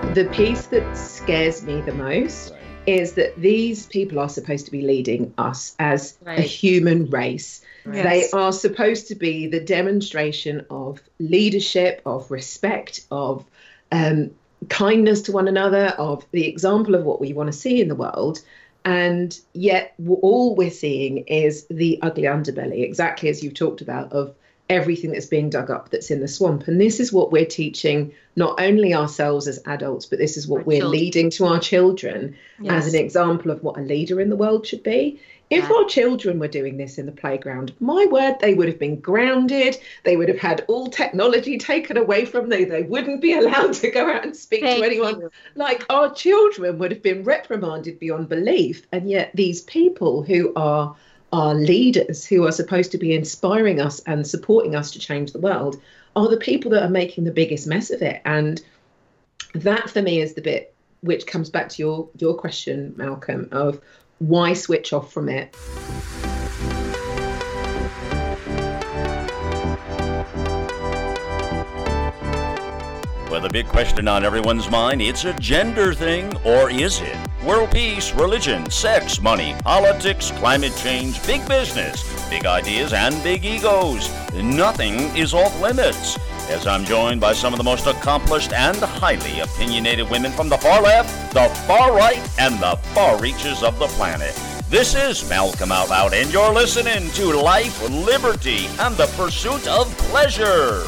The piece that scares me the most is that these people are supposed to be leading us as a human race. Yes. They are supposed to be the demonstration of leadership, of respect, of kindness to one another, of the example of what we want to see in the world. And yet all we're seeing is the ugly underbelly, exactly as you've talked about, of everything that's being dug up that's in the swamp. And this is what we're teaching not only ourselves as adults, but this is what we're leading to our children as an example of what a leader in the world should be. If our children were doing this in the playground, my word, they would have been grounded. They would have had all technology taken away from them. They wouldn't be allowed to go out and speak to anyone. Like, our children would have been reprimanded beyond belief. And yet these people who are our leaders, who are supposed to be inspiring us and supporting us to change the world, are the people that are making the biggest mess of it. And that, for me, is the bit which comes back to your question, Malcolm, of why switch off from it? Well, the big question on everyone's mind, it's a gender thing, or is it? World peace, religion, sex, money, politics, climate change, big business, big ideas, and big egos. Nothing is off limits. As I'm joined by some of the most accomplished and highly opinionated women from the far left, the far right, and the far reaches of the planet. This is Malcolm Out Loud, and you're listening to Life, Liberty, and the Pursuit of Pleasure.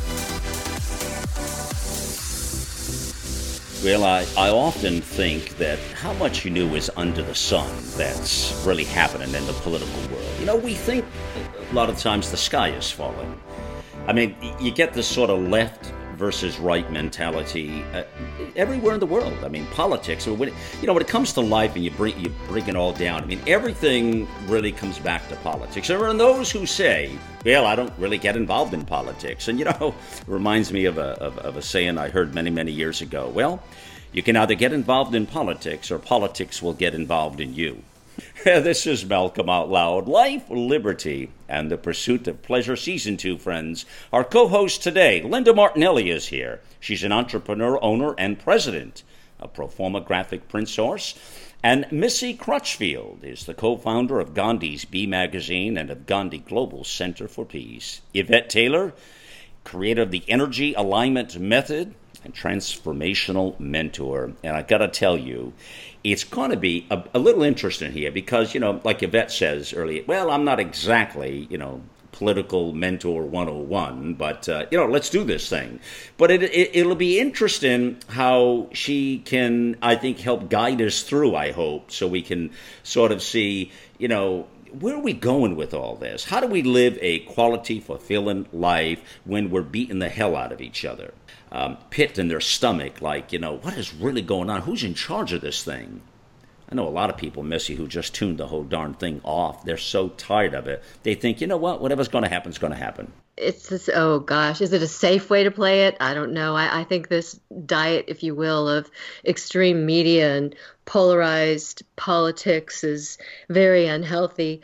Well, I often think that how much you knew is under the sun that's really happening in the political world. You know, we think a lot of times the sky is falling. I mean, you get this sort of left versus right mentality everywhere in the world. I mean, politics, when it comes to life and you bring it all down, I mean, everything really comes back to politics. There are those who say, well, I don't really get involved in politics. And, it reminds me of a saying I heard many, many years ago. Well, you can either get involved in politics or politics will get involved in you. This is Malcolm Out Loud, Life, Liberty, and the Pursuit of Pleasure, Season 2, friends. Our co-host today, Linda Martinelli, is here. She's an entrepreneur, owner, and president of Proforma Graphic Print Source. And Missy Crutchfield is the co-founder of Gandhi's Bee Magazine and of Gandhi Global Center for Peace. Yvette Taylor, creator of the Energy Alignment Method and transformational mentor. And I got to tell you, it's going to be a little interesting here because, like Yvette says earlier, well, I'm not exactly, political mentor 101, but, let's do this thing. But it'll be interesting how she can, I think, help guide us through, I hope, so we can sort of see, where are we going with all this? How do we live a quality, fulfilling life when we're beating the hell out of each other? Pit in their stomach, like, what is really going on? Who's in charge of this thing? I know a lot of people, Missy, who just tuned the whole darn thing off. They're so tired of it. They think, you know what? Whatever's going to happen is going to happen. It's this, oh gosh, is it a safe way to play it? I don't know. I think this diet, if you will, of extreme media and polarized politics is very unhealthy.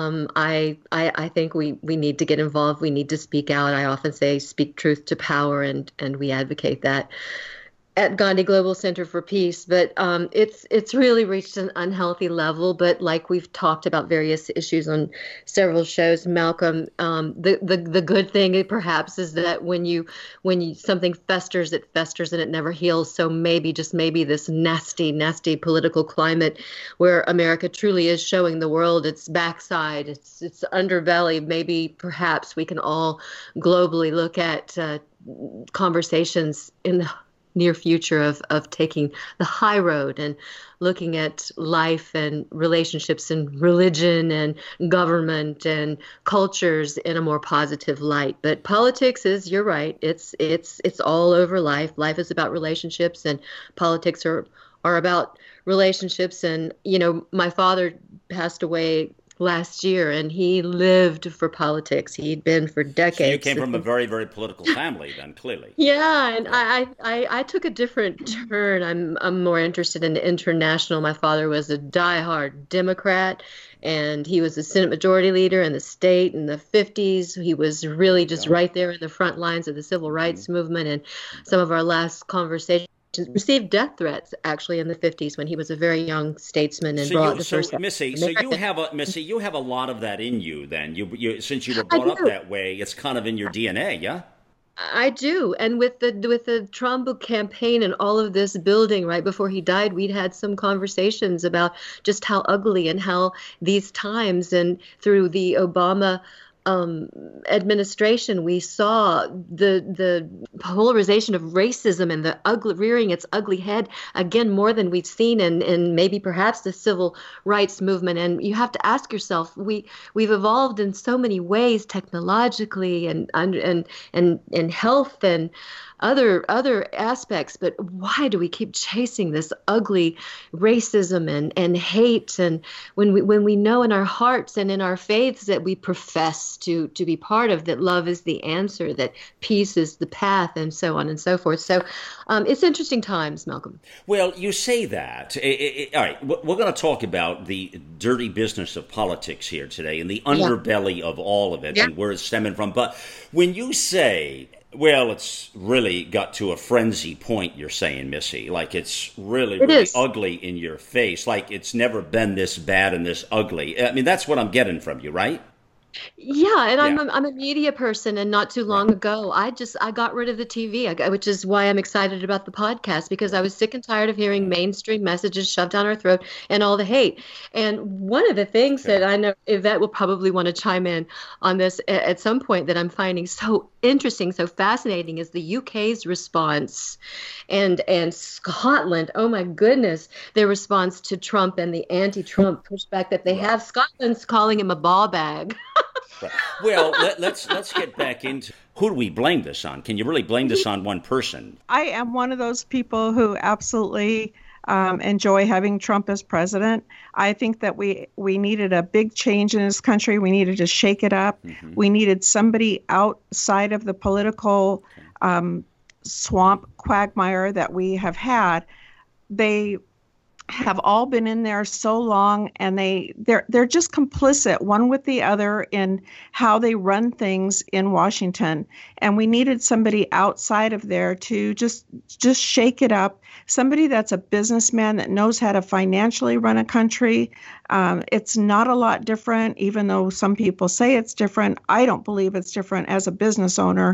I think we need to get involved. We need to speak out. I often say speak truth to power, and we advocate that at Gandhi Global Center for Peace, but it's really reached an unhealthy level. But like we've talked about various issues on several shows, Malcolm, the good thing perhaps is that when you something festers, it festers and it never heals. So maybe, just maybe, this nasty political climate where America truly is showing the world its backside, its underbelly. Maybe perhaps we can all globally look at conversations in the near future of taking the high road and looking at life and relationships and religion and government and cultures in a more positive light. But politics is, you're right, it's all over life. Life is about relationships, and politics are about relationships. And my father passed away last year, and he lived for politics. He'd been for decades. So you came from a very, very political family then, clearly. Yeah, and I took a different turn. I'm more interested in the international. My father was a diehard Democrat, and he was the Senate Majority Leader in the state in the 50s. He was really just right there in the front lines of the civil rights movement. And some of our last conversations received death threats actually in the 50s when he was a very young statesman and brought the first. Missy, so you have a lot of that in you. Then you since you were brought up that way, it's kind of in your DNA, yeah. I do, and with the Trump campaign and all of this building right before he died, we'd had some conversations about just how ugly and how these times and through the Obama administration, we saw the polarization of racism and the rearing its ugly head again more than we'd seen in maybe perhaps the civil rights movement. And you have to ask yourself, we've evolved in so many ways technologically and health and other aspects, but why do we keep chasing this ugly racism and hate? And when we know in our hearts and in our faiths that we profess to be part of, that love is the answer, that peace is the path, and so on and so forth. So it's interesting times, Malcolm. Well, you say that. All right, we're going to talk about the dirty business of politics here today and the underbelly of all of it and where it's stemming from. But when you say, well, it's really got to a frenzy point, you're saying, Missy. Like it's really ugly in your face. Like it's never been this bad and this ugly. I mean, that's what I'm getting from you, right? Yeah, and I'm a media person, and not too long ago, I got rid of the TV, which is why I'm excited about the podcast, because I was sick and tired of hearing mainstream messages shoved down our throat and all the hate. And one of the things that I know Yvette will probably want to chime in on this at some point that I'm finding so interesting, so fascinating, is the UK's response and Scotland. Oh my goodness, their response to Trump and the anti-Trump pushback that they have. Scotland's calling him a ball bag. Right. Well, let's get back into who do we blame this on? Can you really blame this on one person? I am one of those people who absolutely enjoy having Trump as president. I think that we needed a big change in this country. We needed to shake it up. Mm-hmm. We needed somebody outside of the political swamp quagmire that we have had. They have all been in there so long, and they're just complicit one with the other in how they run things in Washington. And we needed somebody outside of there to just shake it up. Somebody that's a businessman that knows how to financially run a country. It's not a lot different, even though some people say it's different. I don't believe it's different as a business owner.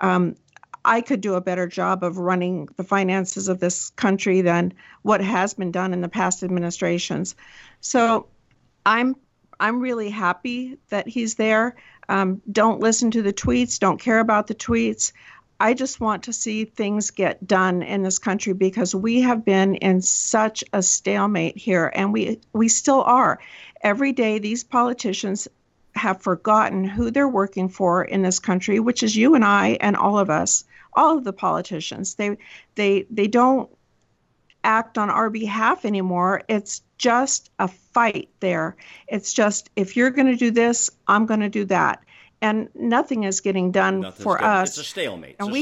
I could do a better job of running the finances of this country than what has been done in the past administrations. So I'm really happy that he's there. Don't listen to the tweets. Don't care about the tweets. I just want to see things get done in this country, because we have been in such a stalemate here, and we still are. Every day, these politicians have forgotten who they're working for in this country, which is you and I and all of us, all of the politicians. They don't act on our behalf anymore. It's just a fight there. It's just, if you're going to do this, I'm going to do that. And nothing is getting done for us. It's a stalemate. And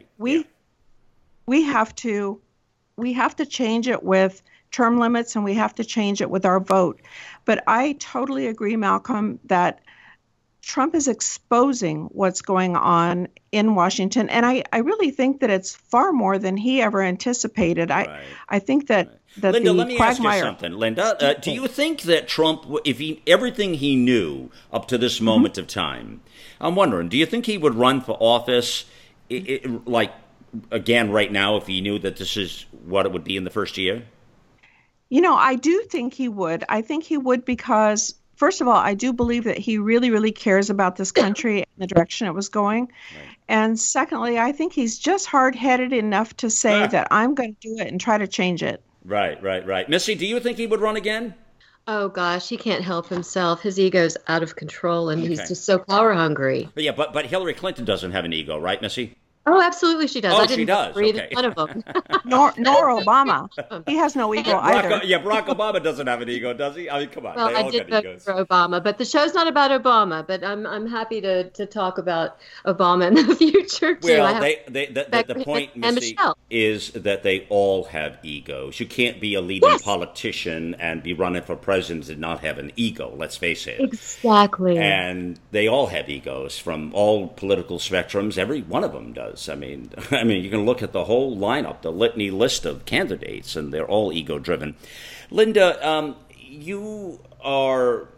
we have to change it with term limits, and we have to change it with our vote. But I totally agree, Malcolm, that Trump is exposing what's going on in Washington. And I really think that it's far more than he ever anticipated. I think that Linda, let me ask you something. Linda, do you think that Trump, if everything he knew up to this moment of time, I'm wondering, do you think he would run for office, like, again, right now, if he knew that this is what it would be in the first year? You know, I do think he would. I think he would because, first of all, I do believe that he really, really cares about this country and the direction it was going. Right. And secondly, I think he's just hard-headed enough to say that I'm going to do it and try to change it. Right. Missy, do you think he would run again? Oh, gosh, he can't help himself. His ego's out of control, and he's just so power hungry. But Hillary Clinton doesn't have an ego, right, Missy? Oh, absolutely she does. Oh, I didn't she does. Read okay. One of them. nor Obama. He has no ego either. Barack Obama doesn't have an ego, does he? I mean, come on. Well, they all I did got vote egos. for Obama, but the show's not about Obama. But I'm happy to talk about Obama in the future too. Well, the point, Missy, is that they all have egos. You can't be a leading politician and be running for president and not have an ego. Let's face it. Exactly. And they all have egos from all political spectrums. Every one of them does. does. I mean, you can look at the whole lineup, the litany list of candidates, and they're all ego-driven. Linda, you are,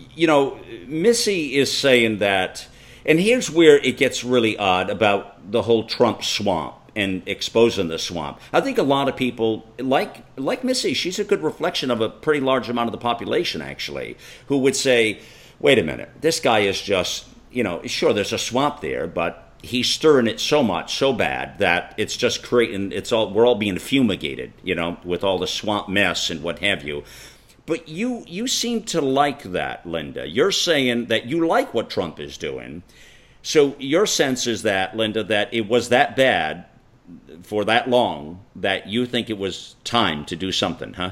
Missy is saying that, and here's where it gets really odd about the whole Trump swamp and exposing the swamp. I think a lot of people, like Missy, she's a good reflection of a pretty large amount of the population, actually, who would say, wait a minute, this guy is just, sure, there's a swamp there, but he's stirring it so much, so bad, that it's just creating, we're all being fumigated, with all the swamp mess and what have you. But you seem to like that, Linda. You're saying that you like what Trump is doing. So your sense is that, Linda, that it was that bad for that long that you think it was time to do something, huh?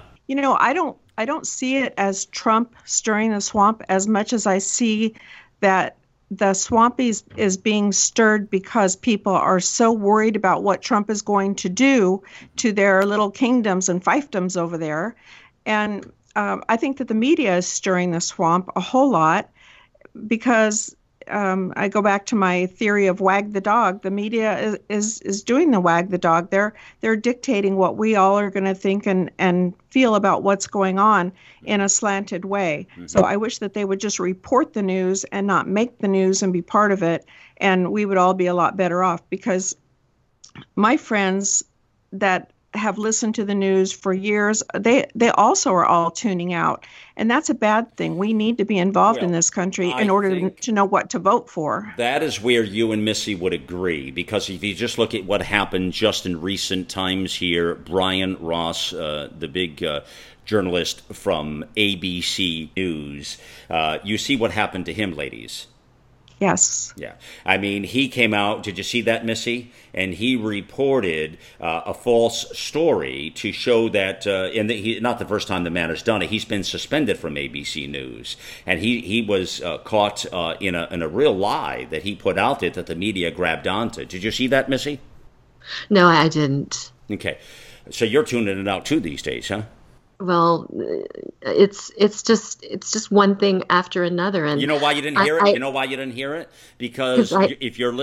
I don't see it as Trump stirring the swamp as much as I see that the swamp is being stirred because people are so worried about what Trump is going to do to their little kingdoms and fiefdoms over there. And I think that the media is stirring the swamp a whole lot because I go back to my theory of wag the dog. The media is doing the wag the dog. They're dictating what we all are going to think and feel about what's going on in a slanted way. Mm-hmm. So I wish that they would just report the news and not make the news and be part of it, and we would all be a lot better off. Because my friends that have listened to the news for years, they also are all tuning out. And that's a bad thing. We need to be involved in this country in order to know what to vote for. That is where you and Missy would agree, because if you just look at what happened just in recent times here, Brian Ross, the big journalist from ABC News, you see what happened to him, ladies. Yes. Yeah. I mean, he came out, did you see that, Missy? And he reported a false story to show that, not the first time the man has done it, he's been suspended from ABC News. And he was caught in a real lie that he put out there that the media grabbed onto. Did you see that, Missy? No, I didn't. Okay. So you're tuning it out too these days, huh? Well, it's just one thing after another, and you know why you didn't hear it. You know why you didn't hear it? Because if you're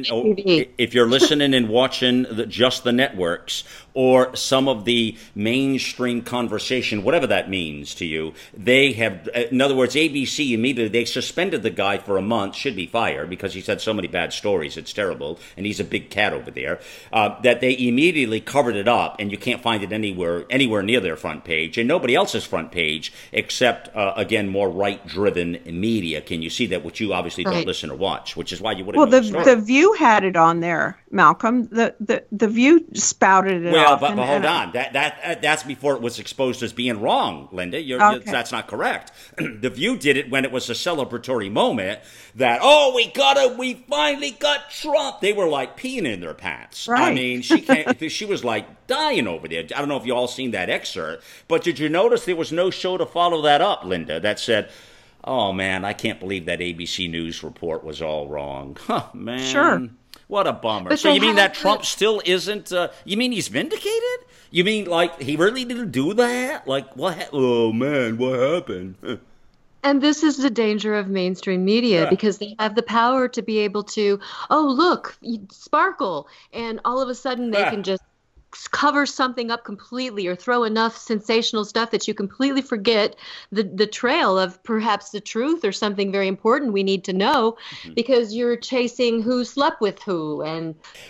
listening, and watching just the networks or some of the mainstream conversation, whatever that means to you, they have. In other words, ABC immediately they suspended the guy for a month. Should be fired because he's had so many bad stories. It's terrible, and he's a big cat over there. That they immediately covered it up, and you can't find it anywhere near their front page. And nobody else's front page except, again, more right-driven media. Can you see that, which you obviously don't listen or watch, which is why you wouldn't know the story. The View had it on there, Malcolm. The View spouted it off. But hold on. That's before it was exposed as being wrong, Linda. That's not correct. The View did it when it was a celebratory moment that, we finally got Trump. They were like peeing in their pants. Right. I mean, she was like dying over there. I don't know if you all seen that excerpt, but did you notice there was no show to follow that up, Linda, that said, oh, man, I can't believe that ABC News report was all wrong. Huh, man. Sure. What a bummer. But so you mean that Trump still isn't, you mean he's vindicated? You mean, like, he really didn't do that? Like, what? Oh, man, what happened? And this is the danger of mainstream media because they have the power to be able to, look, sparkle. And all of a sudden they can just cover something up completely or throw enough sensational stuff that you completely forget the trail of perhaps the truth or something very important we need to know because you're chasing who slept with who. And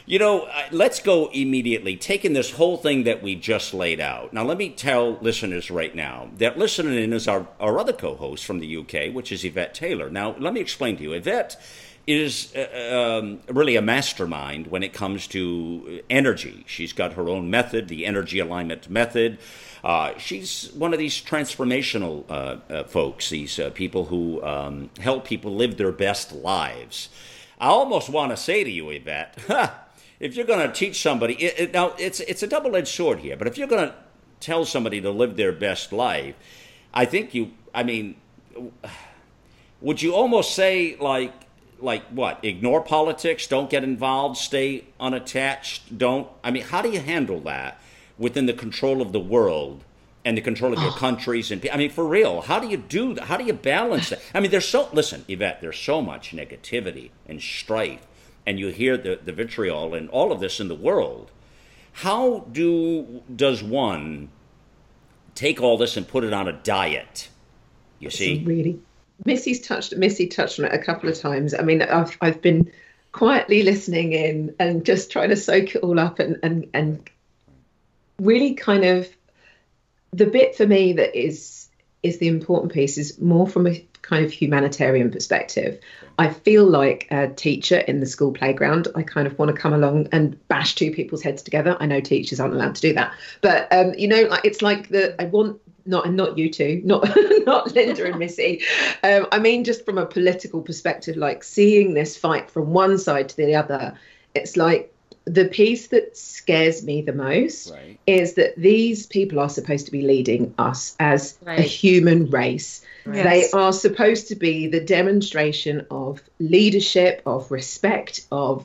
let's go immediately, taking this whole thing that we just laid out. Now, let me tell listeners right now that listening in is our other co-host from the UK, which is Yvette Taylor. Now, let me explain to you. Yvette is really a mastermind when it comes to energy. She's got her own method, the energy alignment method. She's one of these transformational folks, these people who help people live their best lives. I almost want to say to you, Yvette, if you're going to teach somebody, now it's a double-edged sword here, but if you're going to tell somebody to live their best life, would you almost say like what? Ignore politics, don't get involved, stay unattached, how do you handle that within the control of the world and the control of your countries? And for real, how do you do that? How do you balance that? Listen, Yvette, there's so much negativity and strife and you hear the vitriol and all of this in the world, how does one take all this and put it on a diet? You see, really, Missy touched on it a couple of times. I mean, I've been quietly listening in and just trying to soak it all up, and really kind of the bit for me that is the important piece is more from a kind of humanitarian perspective. I feel like a teacher in the school playground. I kind of want to come along and bash two people's heads together. I know teachers aren't allowed to do that, but like it's like I want not you two, not Linda and Missy. I mean, just from a political perspective, like seeing this fight from one side to the other, it's like the piece that scares me the most is that these people are supposed to be leading us as a human race. Yes. They are supposed to be the demonstration of leadership, of respect, of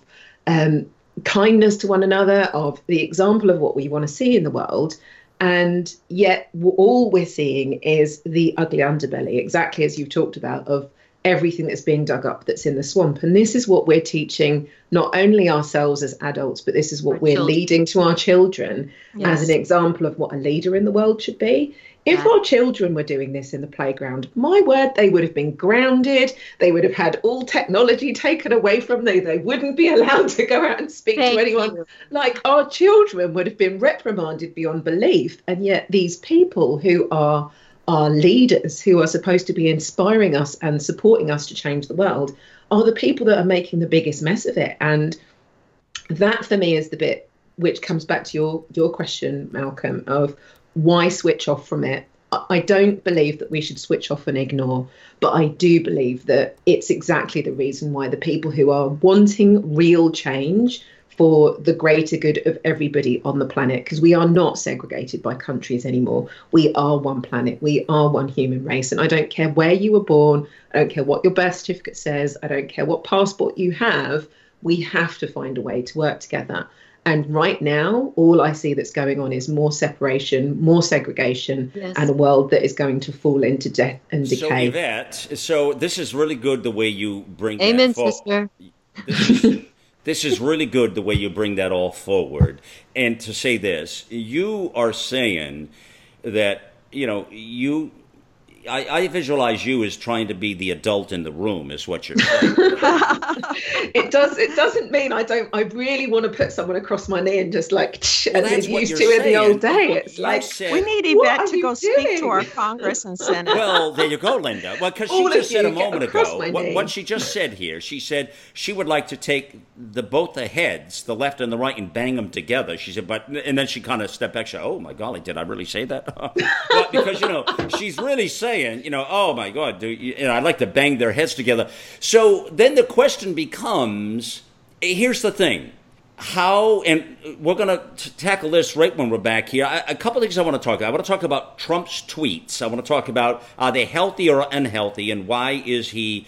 kindness to one another, of the example of what we want to see in the world. And yet all we're seeing is the ugly underbelly, exactly as you've talked about, of everything that's being dug up that's in the swamp. And this is what we're teaching not only ourselves as adults, but this is what we're leading to our children as an example of what a leader in the world should be. If our children were doing this in the playground, my word, they would have been grounded. They would have had all technology taken away from them. They wouldn't be allowed to go out and speak to anyone. Like, our children would have been reprimanded beyond belief. And yet these people who are our leaders, who are supposed to be inspiring us and supporting us to change the world, are the people that are making the biggest mess of it. And that for me is the bit which comes back to your question, Malcolm, of why switch off from it. I don't believe that we should switch off and ignore, but I do believe that it's exactly the reason why the people who are wanting real change for the greater good of everybody on the planet, because we are not segregated by countries anymore. We are one planet. We are one human race. And I don't care where you were born. I don't care what your birth certificate says. I don't care what passport you have. We have to find a way to work together. And right now, all I see that's going on is more separation, more segregation, and a world that is going to fall into death and decay. So, Yvette, this is really good the way you bring Amen, that sister. This is really good the way you bring that all forward. And to say this, you are saying that, I visualize you as trying to be the adult in the room, is what you're saying. It doesn't mean I really want to put someone across my knee and just like, as they used to in the old day. It's like, we need Yvette to go speak to our Congress and Senate. Well, there you go, Linda. Well, because she just said a moment ago, what she just said here, she said she would like to take both the heads, the left and the right, and bang them together. She said, and then she kind of stepped back. She said, oh my golly, did I really say that? But because, she's really saying, oh my God, I'd like to bang their heads together. So then the question becomes, here's the thing. How, and we're going to tackle this right when we're back here. A couple of things I want to talk about. I want to talk about Trump's tweets. I want to talk about, are they healthy or unhealthy, and why is he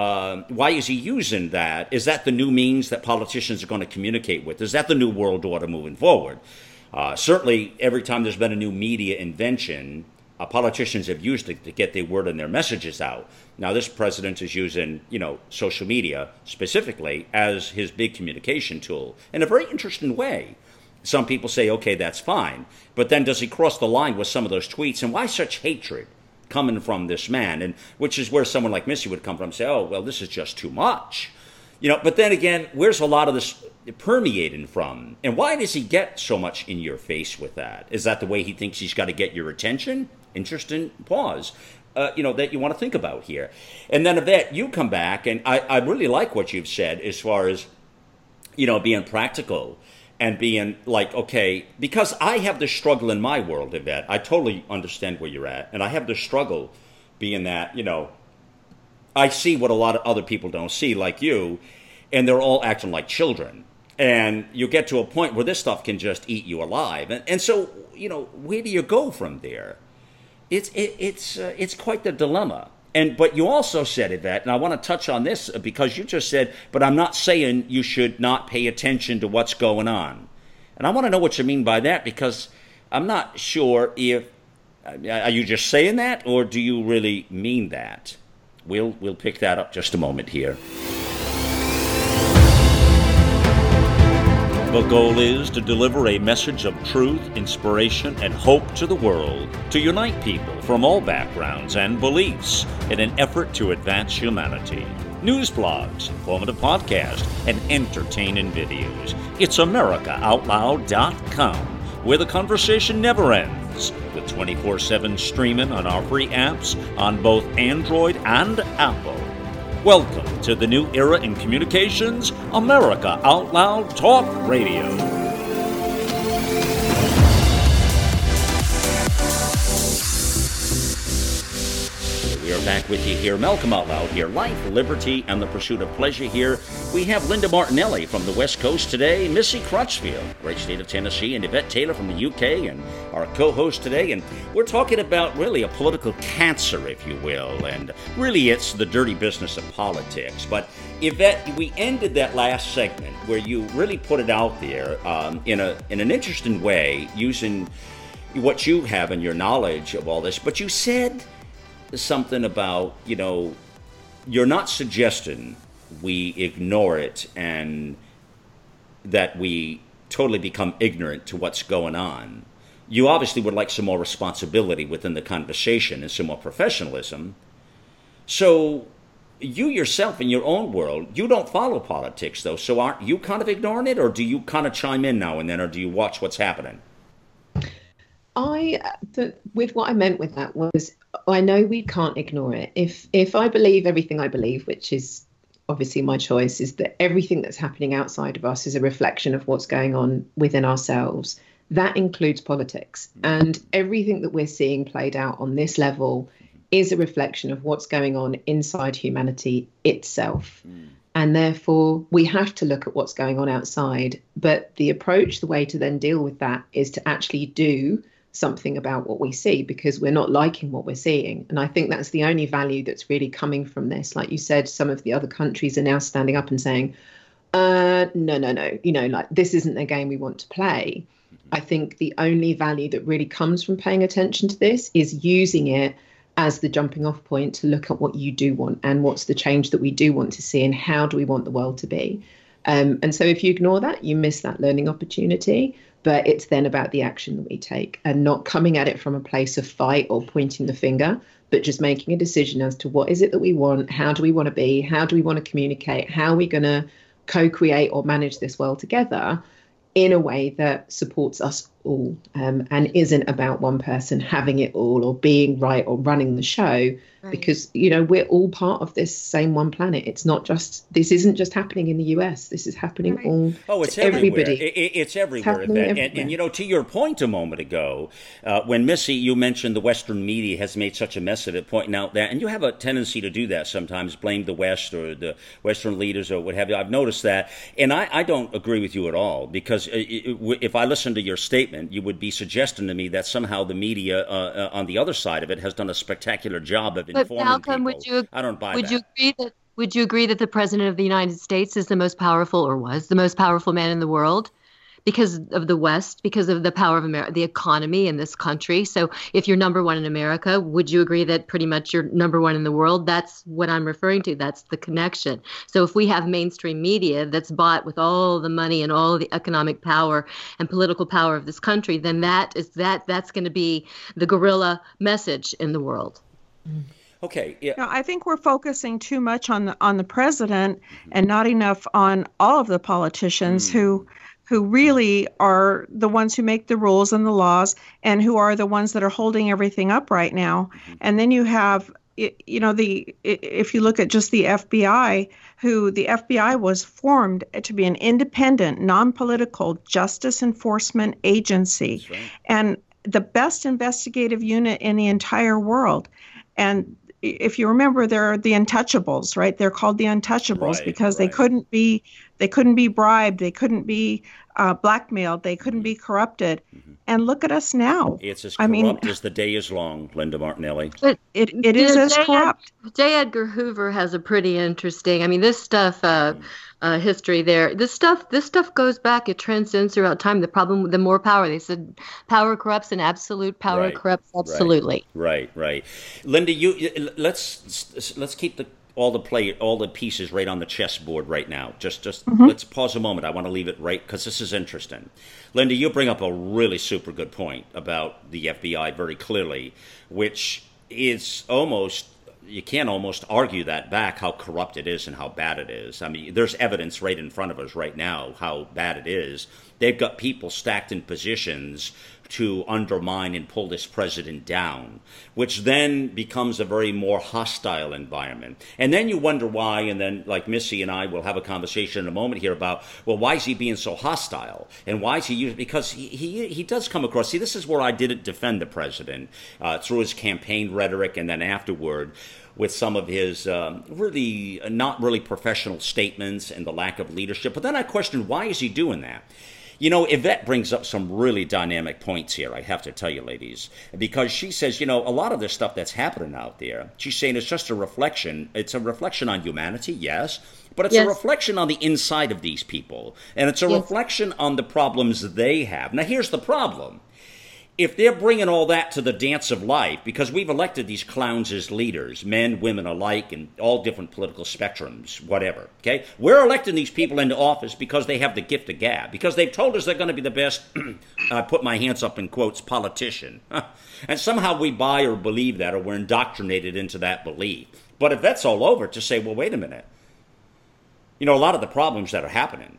using that? Is that the new means that politicians are going to communicate with? Is that the new world order moving forward? Certainly, every time there's been a new media invention, politicians have used it to get their word and their messages out. Now, this president is using, social media specifically as his big communication tool in a very interesting way. Some people say, okay, that's fine. But then does he cross the line with some of those tweets? And why such hatred coming from this man? And which is where someone like Missy would come from and say, oh, well, this is just too much. But then again, where's a lot of this permeating from? And why does he get so much in your face with that? Is that the way he thinks he's got to get your attention? Interesting pause, that you want to think about here. And then, Yvette, you come back, and I really like what you've said as far as, being practical and being like, okay, because I have this struggle in my world, Yvette. I totally understand where you're at, and I have this struggle being that, I see what a lot of other people don't see, like you, and they're all acting like children. And you get to a point where this stuff can just eat you alive. And so, where do you go from there? It's quite the dilemma. But you also said, Yvette, and I want to touch on this because you just said, but I'm not saying you should not pay attention to what's going on. And I want to know what you mean by that, because I'm not sure are you just saying that, or do you really mean that? We'll pick that up just a moment here. The goal is to deliver a message of truth, inspiration, and hope to the world, to unite people from all backgrounds and beliefs in an effort to advance humanity. News blogs, informative podcasts, and entertaining videos. It's AmericaOutloud.com, where the conversation never ends, with 24/7 streaming on our free apps on both Android and Apple. Welcome to the new era in communications, America Out Loud Talk Radio. We are back with you here. Malcolm Out Loud here. Life, liberty, and the pursuit of pleasure here. We have Linda Martinelli from the West Coast today, Missy Crutchfield, great state of Tennessee, and Yvette Taylor from the UK, and our co-host today. And we're talking about really a political cancer, if you will, and really it's the dirty business of politics. But Yvette, we ended that last segment where you really put it out there in an interesting way, using what you have and your knowledge of all this. But you said something about, you're not suggesting we ignore it and that we totally become ignorant to what's going on. You obviously would like some more responsibility within the conversation and some more professionalism. So you yourself in your own world, you don't follow politics though, so aren't you kind of ignoring it, or do you kind of chime in now and then, or do you watch what's happening? With what I meant with that was, I know we can't ignore it. If I believe everything I believe, which is obviously my choice, is that everything that's happening outside of us is a reflection of what's going on within ourselves. That includes politics. And everything that we're seeing played out on this level is a reflection of what's going on inside humanity itself. And therefore, we have to look at what's going on outside. But the approach, the way to then deal with that is to actually do something about what we see, because we're not liking what we're seeing. And I think that's the only value that's really coming from this. Like you said, some of the other countries are now standing up and saying, no, this isn't the game we want to play. I think the only value that really comes from paying attention to this is using it as the jumping off point to look at what you do want and what's the change that we do want to see and how do we want the world to be. And so if you ignore that, you miss that learning opportunity. But it's then about the action that we take and not coming at it from a place of fight or pointing the finger, but just making a decision as to what is it that we want, how do we want to be, how do we want to communicate, how are we going to co-create or manage this world together in a way that supports us all, and isn't about one person having it all or being right or running the show. Right. Because, we're all part of this same one planet. This isn't just happening in the US. This is happening it's to everybody. It's everywhere. And to your point a moment ago, when Missy, you mentioned the Western media has made such a mess of it, pointing out that, and you have a tendency to do that sometimes, blame the West or the Western leaders or what have you. I've noticed that. And I don't agree with you at all, because if I listen to your statement, you would be suggesting to me that somehow the media on the other side of it has done a spectacular job of informing Malcolm, people. I don't buy that. Would you agree that the President of the United States is the most powerful, or was the most powerful man in the world? Because of the West, because of the power of America, the economy in this country. So if you're number one in America, would you agree that pretty much you're number one in the world? That's what I'm referring to. That's the connection. So if we have mainstream media that's bought with all the money and all the economic power and political power of this country, then that's going to be the guerrilla message in the world. Okay. Yeah. I think we're focusing too much on the president and not enough on all of the politicians who really are the ones who make the rules and the laws and who are the ones that are holding everything up right now. And then you have, if you look at just the FBI, the FBI was formed to be an independent, non-political justice enforcement agency, right, and the best investigative unit in the entire world. And if you remember, they're the untouchables, right? They're called the untouchables because they couldn't be bribed, they couldn't be blackmailed, they couldn't be corrupted. And look at us now. It's as corrupt as the day is long, Linda Martinelli. It is as corrupt. J. Edgar Hoover has a pretty interesting. This stuff. History there. This stuff goes back. It transcends throughout time. The problem, the more power. They said power corrupts, and absolute power corrupts absolutely. Right. Linda, let's keep the all the pieces right on the chessboard right now. Just let's pause a moment. I want to leave it right because this is interesting. Linda, you bring up a really super good point about the FBI very clearly, which is you can't almost argue that back, how corrupt it is and how bad it is. I mean, there's evidence right in front of us right now how bad it is. They've got people stacked in positions to undermine and pull this president down, which then becomes a very more hostile environment. And then you wonder why, and then like Missy and I will have a conversation in a moment here about, well, why is he being so hostile? And why is he using, because he does come across, see, this is where I didn't defend the president through his campaign rhetoric and then afterward with some of his really not really professional statements and the lack of leadership. But then I questioned, why is he doing that? You know, Yvette brings up some really dynamic points here, I have to tell you, ladies, because she says, you know, a lot of this stuff that's happening out there, she's saying it's just a reflection. It's a reflection on humanity, yes, but it's a reflection on the inside of these people, and it's a reflection on the problems they have. Now, here's the problem. If they're bringing all that to the dance of life, because we've elected these clowns as leaders, men, women alike, and all different political spectrums, whatever, okay? We're electing these people into office because they have the gift of gab, because they've told us they're going to be the best, I put my hands up in quotes, politician. And somehow we buy or believe that, or we're indoctrinated into that belief. But if that's all over, to say, well, wait a minute. You know, a lot of the problems that are happening,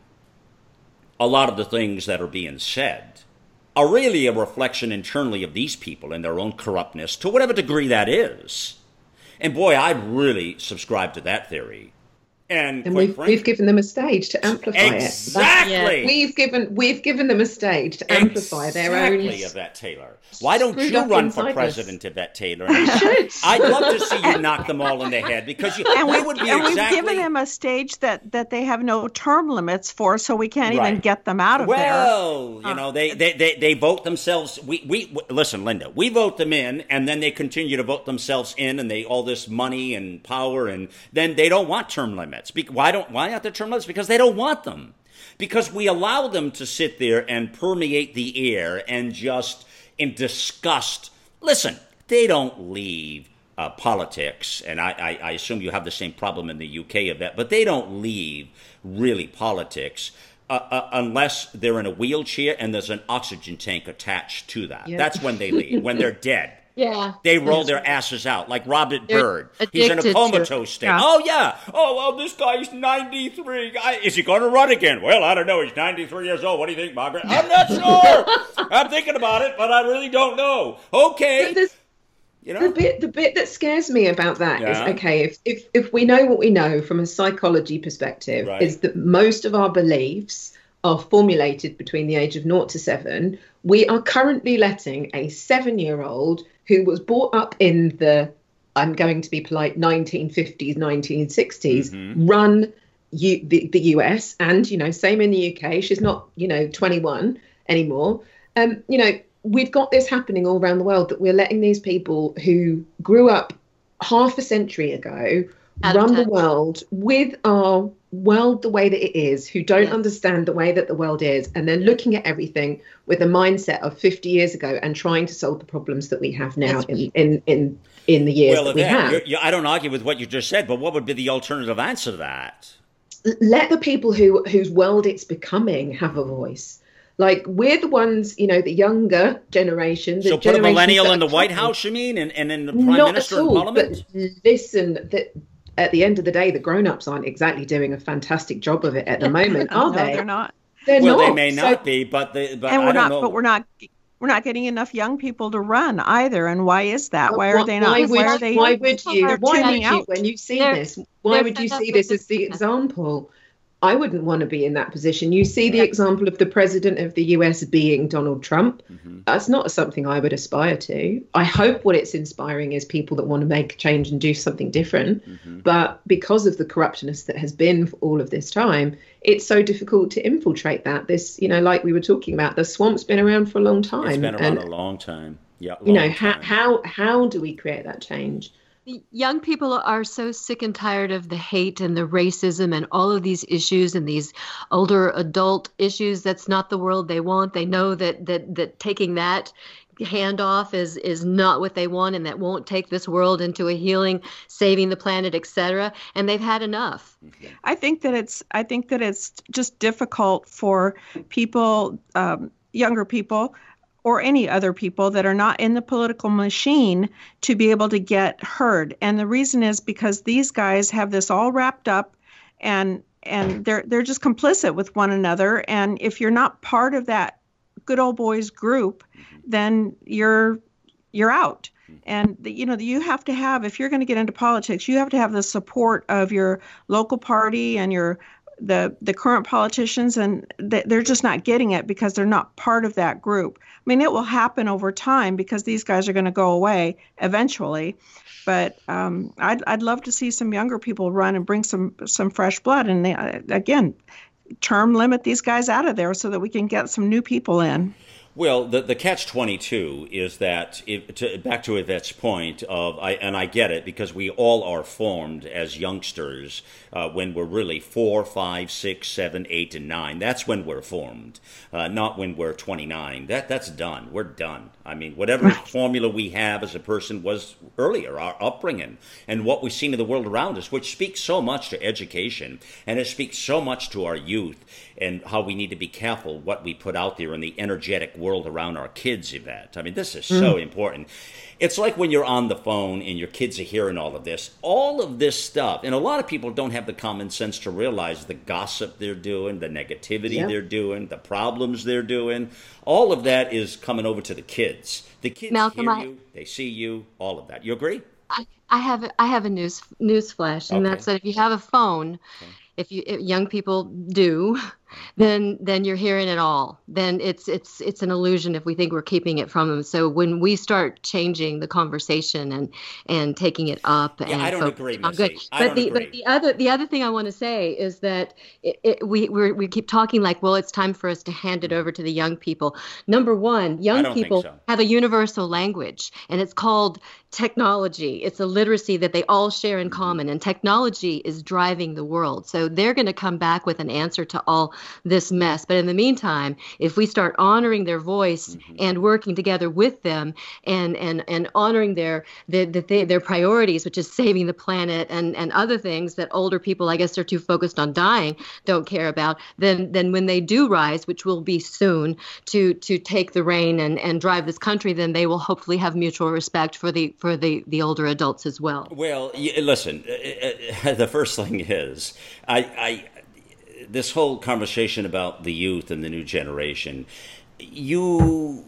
a lot of the things that are being said, are really a reflection internally of these people and their own corruptness, to whatever degree that is. And boy, I really subscribe to that theory. And we've given them a stage to amplify it. Exactly. We've given them a stage to amplify their own. Exactly, Yvette Taylor. Why don't you run for president, Yvette Taylor? I'd love to see you knock them all in the head, because we've given them a stage that they have no term limits for, so we can't even get them out of there. Well, you know, they vote themselves. We listen, Linda. We vote them in, and then they continue to vote themselves in, and they all this money and power, and then they don't want term limits. Why not the term limits? Because they don't want them. Because we allow them to sit there and permeate the air and just in disgust. Listen, they don't leave politics, and I assume you have the same problem in the UK of that, but they don't leave really politics unless they're in a wheelchair and there's an oxygen tank attached to that. Yeah. That's when they leave, when they're dead. Yeah. They roll their asses out, like Robert Byrd. He's in a comatose state. Yeah. Oh, yeah. Oh, well, this guy's 93. Is he going to run again? Well, I don't know. He's 93 years old. What do you think, Margaret? I'm not sure. I'm thinking about it, but I really don't know. Okay. You know? The bit that scares me about that is, okay, if we know what we know from a psychology perspective, is that most of our beliefs are formulated between the age of 0 to 7. We are currently letting a 7-year-old who was brought up in the, I'm going to be polite, 1950s, 1960s, run the US, and, you know, same in the UK. She's not, 21 anymore. We've got this happening all around the world, that we're letting these people who grew up half a century ago run the world with our world the way that it is, who don't understand the way that the world is, and then looking at everything with a mindset of 50 years ago and trying to solve the problems that we have now in the years that we have. I don't argue with what you just said, but what would be the alternative answer to that? Let the people whose world it's becoming have a voice. Like, we're the ones, the younger generation. So put a millennial in the White House, you mean, and in the Prime Minister and Parliament? But listen, at the end of the day, the grown-ups aren't exactly doing a fantastic job of it at the moment, are they? No, they're not. They may not be, but I don't know. But we're not getting enough young people to run either. And why is that? Why are they not? Why would you, when you see this, why would you see this as the example? I wouldn't want to be in that position. You see the example of the president of the US being Donald Trump. That's not something I would aspire to. I hope what it's inspiring is people that want to make a change and do something different. But because of the corruptness that has been for all of this time, it's so difficult to infiltrate that. This, like we were talking about, the swamp's been around for a long time. It's been around a long time. Yeah. How do we create that change? Young people are so sick and tired of the hate and the racism and all of these issues and these older adult issues. That's not the world they want. They know that taking that handoff is not what they want, and that won't take this world into a healing, saving the planet, etc. And they've had enough. I think that it's just difficult for people, younger people, or any other people that are not in the political machine to be able to get heard. And the reason is because these guys have this all wrapped up, and they're just complicit with one another. And if you're not part of that good old boys group, then you're out. And you have to have, if you're going to get into politics, you have to have the support of your local party and the current politicians, and they're just not getting it because they're not part of that group. I mean, it will happen over time because these guys are going to go away eventually. But I'd love to see some younger people run and bring some fresh blood. And again, term limit these guys out of there so that we can get some new people in. Well, the catch-22 is that, back to Yvette's point of, and I get it, because we all are formed as youngsters when we're really 4, 5, 6, 7, 8, and 9. That's when we're formed, not when we're 29. That's done. We're done. I mean, whatever formula we have as a person was earlier, our upbringing, and what we've seen in the world around us, which speaks so much to education, and it speaks so much to our youth, and how we need to be careful what we put out there in the energetic world around our kids, Yvette. I mean, this is so important. It's like when you're on the phone and your kids are hearing all of this stuff, and a lot of people don't have the common sense to realize the gossip they're doing, the negativity they're doing, the problems they're doing. All of that is coming over to the kids. The kids Malcolm, hear you, they see you, all of that. You agree? I have a news flash, and that's that if you have a phone, if young people do, then you're hearing it all. Then it's an illusion if we think we're keeping it from them. So when we start changing the conversation and taking it up, and I don't agree, Missy. good. But the other thing I want to say is that we keep talking like, well, it's time for us to hand it over to the young people. Number one, young people have a universal language, and it's called technology. It's a literacy that they all share in common, and technology is driving the world. So they're going to come back with an answer to all this mess. But in the meantime, if we start honoring their voice and working together with them and honoring their priorities, which is saving the planet and other things that older people, I guess they're too focused on dying, don't care about, then when they do rise, which will be soon, to take the reign and drive this country, then they will hopefully have mutual respect for the older adults as well. Well, listen, the first thing is, this whole conversation about the youth and the new generation, you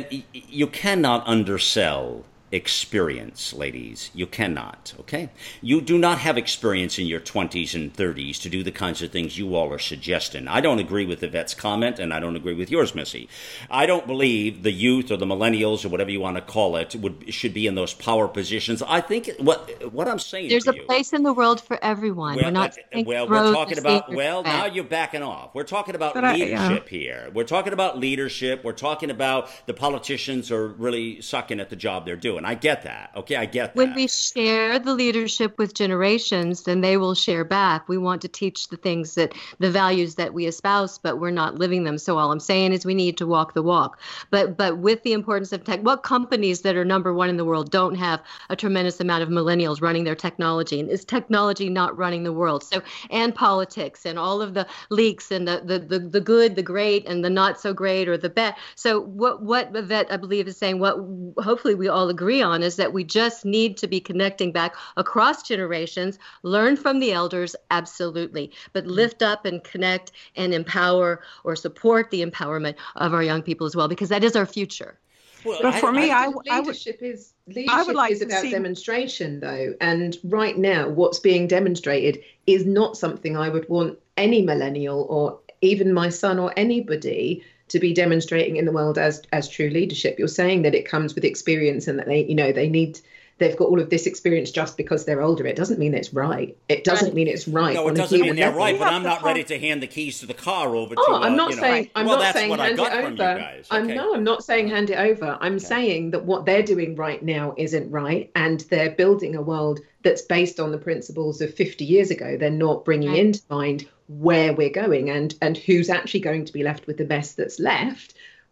cannot undersell experience, ladies. You cannot, okay? You do not have experience in your 20s and 30s to do the kinds of things you all are suggesting. I don't agree with Yvette's comment, and I don't agree with yours, Missy. I don't believe the youth or the millennials or whatever you want to call it should be in those power positions. I think what I'm saying there's to a place in the world for everyone. Well, we're not we're talking about, now you're backing off. We're talking about leadership here. We're talking about leadership. We're talking about the politicians are really sucking at the job they're doing. I get that. Okay, I get that. When we share the leadership with generations, then they will share back. We want to teach the values that we espouse, but we're not living them. So all I'm saying is we need to walk the walk. But with the importance of tech, what companies that are number one in the world don't have a tremendous amount of millennials running their technology? And is technology not running the world? So, and politics and all of the leaks and the good, the great, and the not so great or the bad. So what Yvette, I believe, is saying, what hopefully we all agree on, is that we just need to be connecting back across generations, learn from the elders, absolutely, but lift up and connect and empower or support the empowerment of our young people as well, because that is our future. Well, but for me, leadership is about demonstration, though. And right now, what's being demonstrated is not something I would want any millennial or even my son or anybody to be demonstrating in the world as true leadership. You're saying that it comes with experience and that they've got all of this experience just because they're older. It doesn't mean it's right. It doesn't mean it's right. No, it doesn't mean they're right, but I'm not ready to hand the keys to the car over to I'm not saying hand it over. Okay. I'm not saying hand it over. I'm saying that what they're doing right now isn't right, and they're building a world that's based on the principles of 50 years ago. They're not bringing into mind where we're going and who's actually going to be left with the best that's left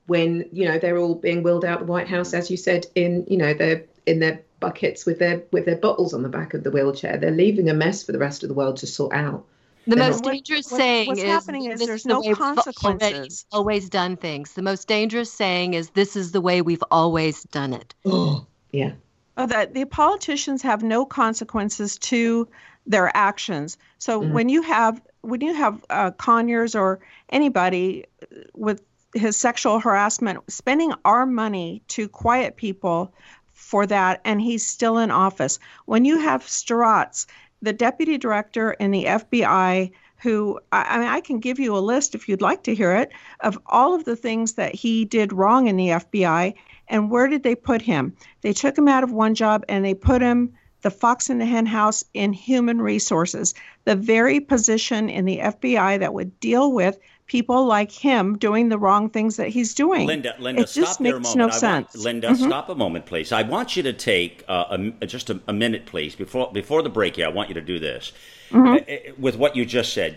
when, they're all being wheeled out the White House, as you said, in their buckets with their bottles on the back of the wheelchair. They're leaving a mess for the rest of the world to sort out. The most dangerous saying what's happening is there's no consequences. We've always done things. The most dangerous saying is this is the way we've always done it. Oh, yeah. That the politicians have no consequences to their actions. So when you have Conyers or anybody with his sexual harassment spending our money to quiet people for that, and he's still in office. When you have Sturtz, the deputy director in the FBI, who, I can give you a list if you'd like to hear it, of all of the things that he did wrong in the FBI. And where did they put him? They took him out of one job and they put him, the fox in the hen house, in human resources, the very position in the FBI that would deal with people like him doing the wrong things that he's doing. Linda, it stop just there a makes moment. no sense. Linda, stop a moment, please. I want you to take just a minute, please, before the break here. I want you to do this with what you just said.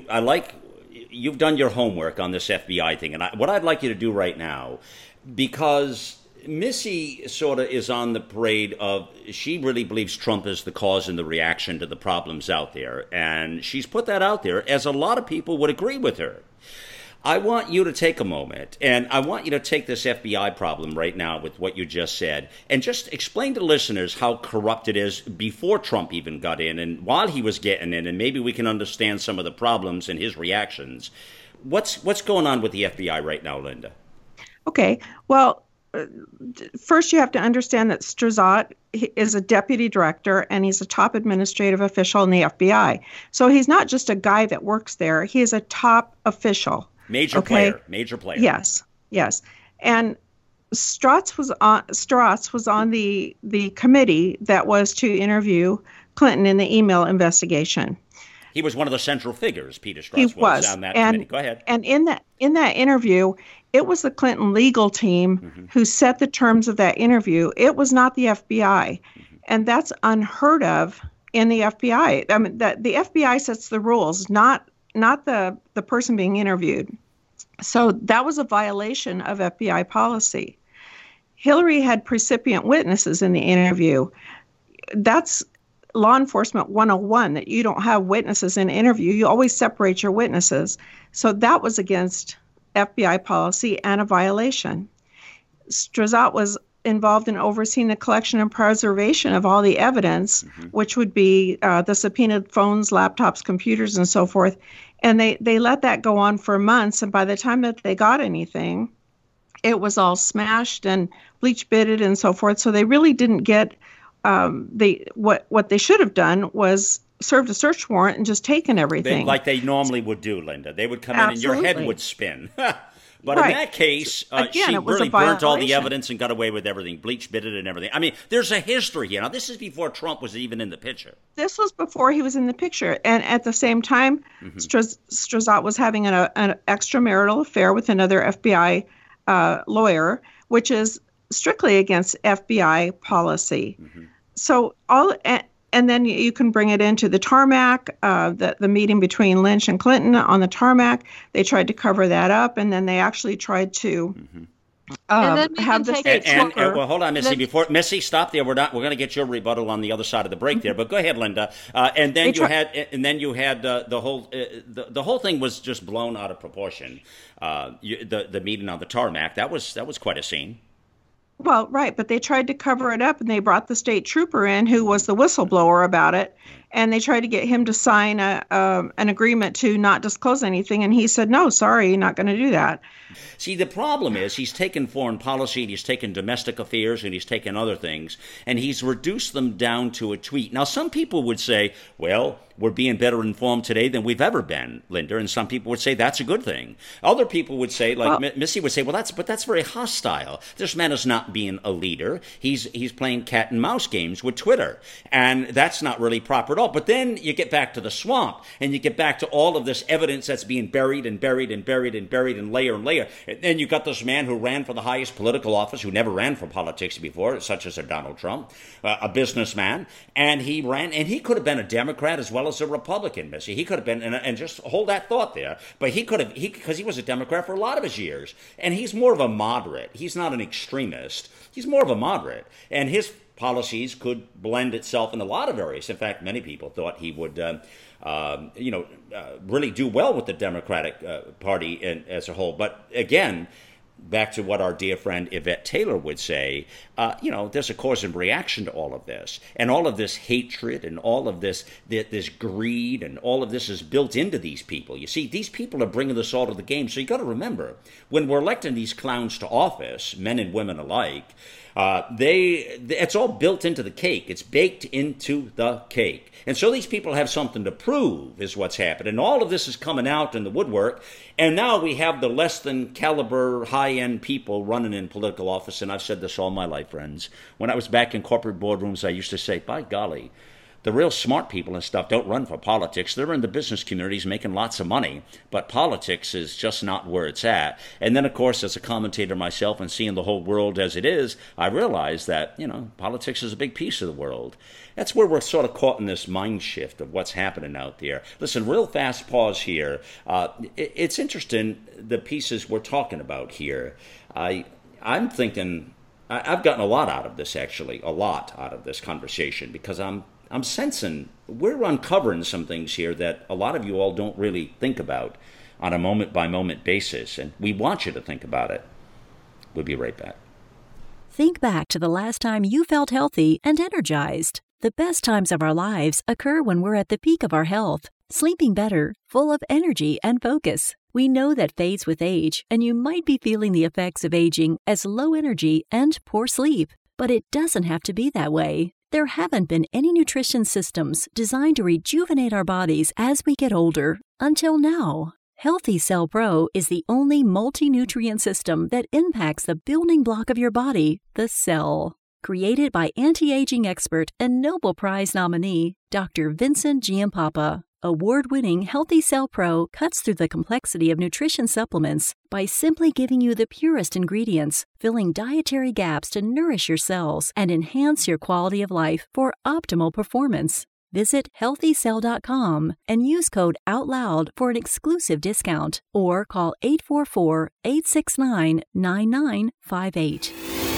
You've done your homework on this FBI thing, and what I'd like you to do right now, because Missy sort of is on the parade of, she really believes Trump is the cause and the reaction to the problems out there. And she's put that out there, as a lot of people would agree with her. I want you to take a moment, and I want you to take this FBI problem right now with what you just said, and just explain to listeners how corrupt it is before Trump even got in, and while he was getting in, and maybe we can understand some of the problems and his reactions. What's going on with the FBI right now, Linda? Okay, well, first, you have to understand that Sturtz is a deputy director and he's a top administrative official in the FBI. So he's not just a guy that works there. He is a top official. Major player. Yes. And Sturtz was on the committee that was to interview Clinton in the email investigation. He was one of the central figures, Peter Sturtz was on that committee. Go ahead. And in that interview, it was the Clinton legal team who set the terms of that interview. It was not the FBI. And that's unheard of in the FBI. I mean, the FBI sets the rules, not the person being interviewed. So that was a violation of FBI policy. Hillary had precipient witnesses in the interview. That's law enforcement 101, that you don't have witnesses in an interview. You always separate your witnesses. So that was against FBI policy and a violation. Sturtz was involved in overseeing the collection and preservation of all the evidence, which would be the subpoenaed phones, laptops, computers, and so forth. And they let that go on for months. And by the time that they got anything, it was all smashed and bleach bitted and so forth. So they really didn't get what they should have done was served a search warrant and just taken everything. Like they normally would do, Linda. They would come in and your head would spin. But in that case, she really burnt all the evidence and got away with everything, bleach bitted and everything. I mean, there's a history here. Now, this is before Trump was even in the picture. This was before he was in the picture. And at the same time, Sturtz was having an extramarital affair with another FBI lawyer, which is strictly against FBI policy. So and then you can bring it into the tarmac, the meeting between Lynch and Clinton on the tarmac. They tried to cover that up, and then they actually tried to have the state trooper. Well, hold on, Missy. Missy, stop there. We're going to get your rebuttal on the other side of the break there. But go ahead, Linda. And then you had the whole thing was just blown out of proportion. The meeting on the tarmac, that was quite a scene. Well, right, but they tried to cover it up, and they brought the state trooper in who was the whistleblower about it, and they tried to get him to sign an agreement to not disclose anything, and he said, no, sorry, you're not going to do that. See, the problem is he's taken foreign policy, and he's taken domestic affairs, and he's taken other things, and he's reduced them down to a tweet. Now, some people would say, well, we're being better informed today than we've ever been, Linda, and some people would say that's a good thing. Other people would say, like Missy would say, well, that's very hostile. This man is not being a leader. He's playing cat and mouse games with Twitter, and that's not really proper at all. But then you get back to the swamp, and you get back to all of this evidence that's being buried and buried and buried and buried and layer and layer. And then you got this man who ran for the highest political office, who never ran for politics before, such as a Donald Trump, a businessman, and he ran, and he could have been a Democrat as well as a Republican, Missy. He could have been, and just hold that thought there, but he could have, because he was a Democrat for a lot of his years, and he's more of a moderate. He's not an extremist. He's more of a moderate, and his policies could blend itself in a lot of areas. In fact, many people thought he would, really do well with the Democratic Party as a whole. But again, back to what our dear friend Yvette Taylor would say, there's a cause and reaction to all of this. And all of this hatred and all of this greed and all of this is built into these people. You see, these people are bringing this all to the game. So you got to remember, when we're electing these clowns to office, men and women alike, it's all built into the cake. It's baked into the cake. And so these people have something to prove is what's happened. And all of this is coming out in the woodwork. And now we have the less than caliber, high-end people running in political office. And I've said this all my life, friends. When I was back in corporate boardrooms, I used to say, by golly, the real smart people and stuff don't run for politics. They're in the business communities making lots of money, but politics is just not where it's at. And then, of course, as a commentator myself and seeing the whole world as it is, I realized that, politics is a big piece of the world. That's where we're sort of caught in this mind shift of what's happening out there. Listen, real fast pause here. It's interesting, the pieces we're talking about here. I'm thinking, I've gotten a lot out of this, actually, a lot out of this conversation, because I'm sensing we're uncovering some things here that a lot of you all don't really think about on a moment-by-moment basis, and we want you to think about it. We'll be right back. Think back to the last time you felt healthy and energized. The best times of our lives occur when we're at the peak of our health, sleeping better, full of energy and focus. We know that fades with age, and you might be feeling the effects of aging as low energy and poor sleep. But it doesn't have to be that way. There haven't been any nutrition systems designed to rejuvenate our bodies as we get older until now. Healthy Cell Pro is the only multi-nutrient system that impacts the building block of your body, the cell. Created by anti-aging expert and Nobel Prize nominee, Dr. Vincent Giampapa. Award-winning Healthy Cell Pro cuts through the complexity of nutrition supplements by simply giving you the purest ingredients, filling dietary gaps to nourish your cells and enhance your quality of life for optimal performance. Visit healthycell.com and use code OUTLOUD for an exclusive discount, or call 844-869-9958.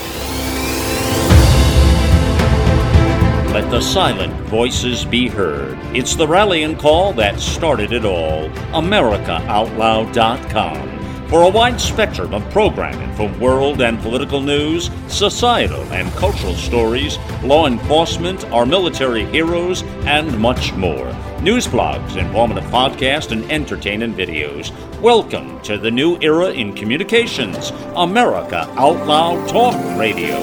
Let the silent voices be heard. It's the rallying call that started it all. AmericaOutloud.com. For a wide spectrum of programming from world and political news, societal and cultural stories, law enforcement, our military heroes, and much more. News blogs, informative podcasts, and entertaining videos. Welcome to the new era in communications. America Out Loud Talk Radio.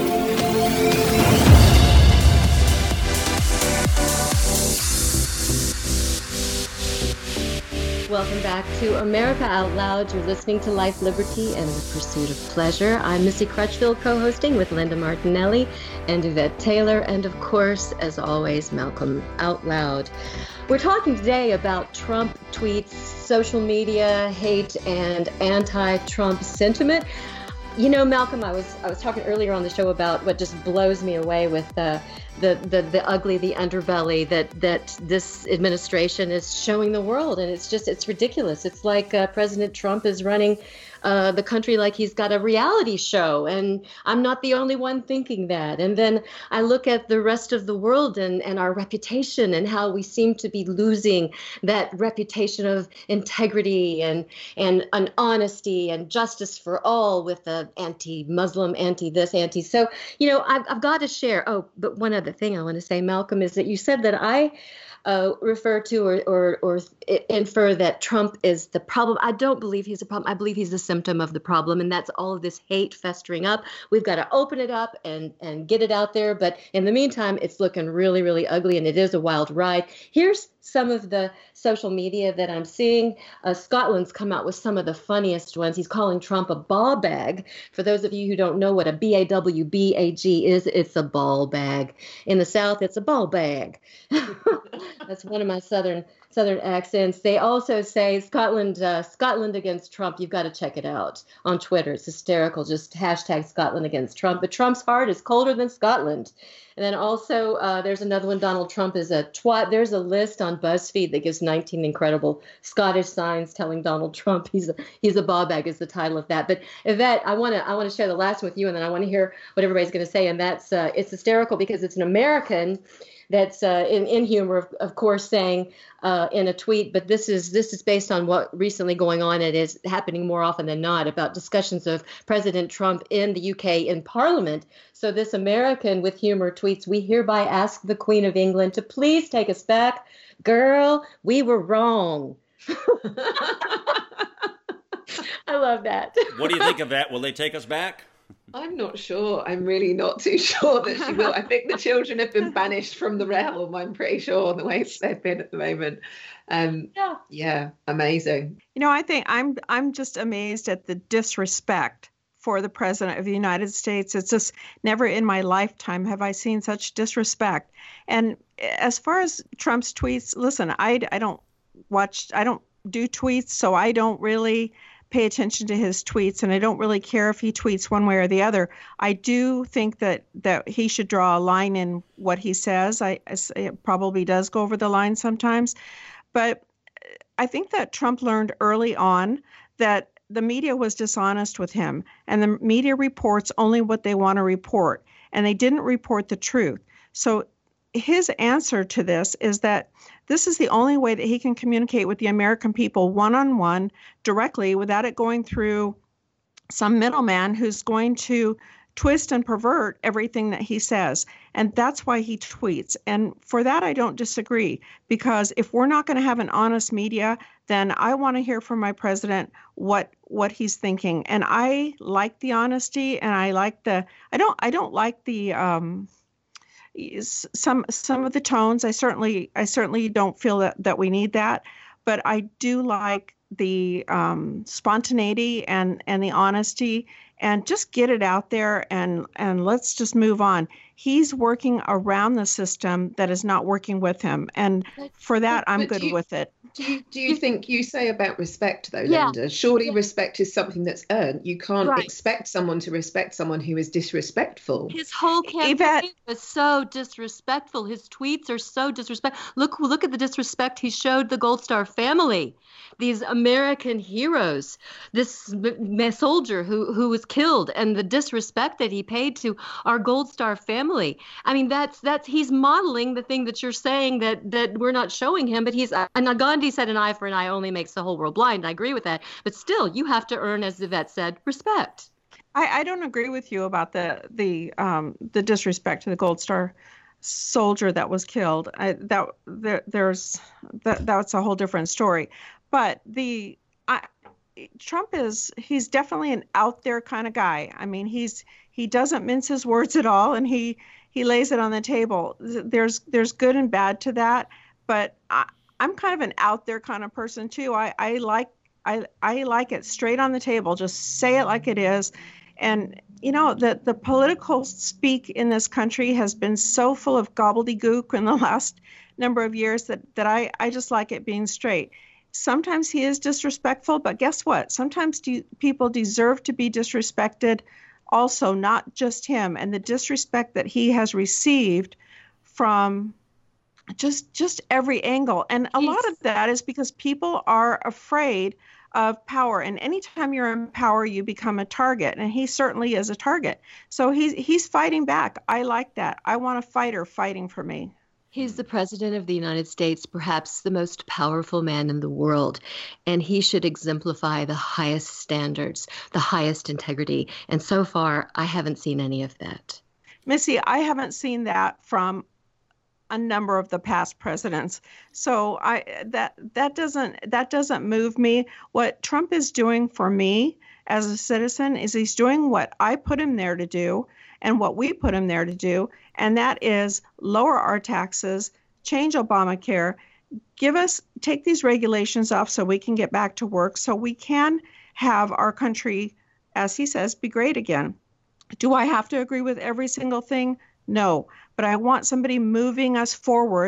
Welcome back to America Out Loud. You're listening to Life, Liberty, and the Pursuit of Pleasure. I'm Missy Crutchfield, co-hosting with Linda Martinelli and Yvette Taylor, and of course, as always, Malcolm Out Loud. We're talking today about Trump tweets, social media, hate, and anti-Trump sentiment. You know, Malcolm, I was talking earlier on the show about what just blows me away with the ugly, the underbelly that this administration is showing the world. And it's ridiculous. It's like President Trump is running the country like he's got a reality show. And I'm not the only one thinking that. And then I look at the rest of the world and our reputation and how we seem to be losing that reputation of integrity and honesty and justice for all with the anti-Muslim, anti-this, anti. So, you know, I've got to share. Oh, but one other thing I want to say, Malcolm, is that you said that I refer to or infer that Trump is the problem. I don't believe he's a problem. I believe he's a symptom of the problem, and that's all of this hate festering up. We've got to open it up and get it out there. But in the meantime, it's looking really, really ugly, and it is a wild ride. Here's some of the social media that I'm seeing. Scotland's come out with some of the funniest ones. He's calling Trump a ball bag. For those of you who don't know what a BAWBAG is, it's a ball bag. In the South, it's a ball bag. That's one of my southern accents. They also say Scotland against Trump. You've got to check it out on Twitter. It's hysterical. Just hashtag Scotland against Trump. But Trump's heart is colder than Scotland. And then also there's another one. Donald Trump is a twat. There's a list on BuzzFeed that gives 19 incredible Scottish signs telling Donald Trump he's a ball bag is the title of that. But Yvette, I want to share the last one with you, and then I want to hear what everybody's going to say. And that's it's hysterical because it's an American that's in humor, of course, saying in a tweet, but this is based on what recently going on. It is happening more often than not about discussions of President Trump in the UK in Parliament. So this American with humor tweets, "We hereby ask the Queen of England to please take us back. Girl, we were wrong." I love that. What do you think of that? Will they take us back? I'm not sure. I'm really not too sure that she will. I think the children have been banished from the realm, I'm pretty sure, the way they've been at the moment. Yeah, amazing. I think I'm just amazed at the disrespect for the president of the United States. It's just never in my lifetime have I seen such disrespect. And as far as Trump's tweets, listen, I don't do tweets, so I don't really pay attention to his tweets, and I don't really care if he tweets one way or the other. I do think that he should draw a line in what he says. It probably does go over the line sometimes, but I think that Trump learned early on that the media was dishonest with him, and the media reports only what they want to report, and they didn't report the truth. So his answer to this is that this is the only way that he can communicate with the American people one-on-one directly without it going through some middleman who's going to twist and pervert everything that he says. And that's why he tweets. And for that, I don't disagree, because if we're not going to have an honest media, then I want to hear from my president what he's thinking. And I like the honesty, and I like I don't like the some of the tones. I certainly don't feel that we need that, but I do like the spontaneity and the honesty, and just get it out there and let's just move on. He's working around the system that is not working with him, and for that I'm good with it. Do you think you say about respect though, Linda? Surely respect is something that's earned. You can't expect someone to respect someone who is disrespectful. His whole campaign was so disrespectful. His tweets are so disrespectful. Look at the disrespect he showed the Gold Star family, these American heroes, this soldier who was killed, and the disrespect that he paid to our Gold Star family. I mean, he's modeling the thing that you're saying that we're not showing him, but and Gandhi said an eye for an eye only makes the whole world blind. I agree with that. But still, you have to earn, as Yvette said, respect. I don't agree with you about the disrespect to the Gold Star soldier that was killed. That's a whole different story. But Trump he's definitely an out there kind of guy. I mean, he doesn't mince his words at all, and he lays it on the table. There's good and bad to that, but I'm kind of an out there kind of person too. I like it straight on the table. Just say it like it is. And the political speak in this country has been so full of gobbledygook in the last number of years that I just like it being straight. Sometimes he is disrespectful, but guess what? Sometimes people deserve to be disrespected also, not just him. And the disrespect that he has received from just every angle. And a lot of that is because people are afraid of power. And anytime you're in power, you become a target. And he certainly is a target. So he's fighting back. I like that. I want a fighter fighting for me. He's the president of the United States, perhaps the most powerful man in the world, and he should exemplify the highest standards, the highest integrity. And so far, I haven't seen any of that. Missy, I haven't seen that from a number of the past presidents. So that doesn't move me. What Trump is doing for me as a citizen is he's doing what I put him there to do and what we put him there to do, and that is lower our taxes, change Obamacare, take these regulations off so we can get back to work, so we can have our country, as he says, be great again. Do I have to agree with every single thing? No, but I want somebody moving us forward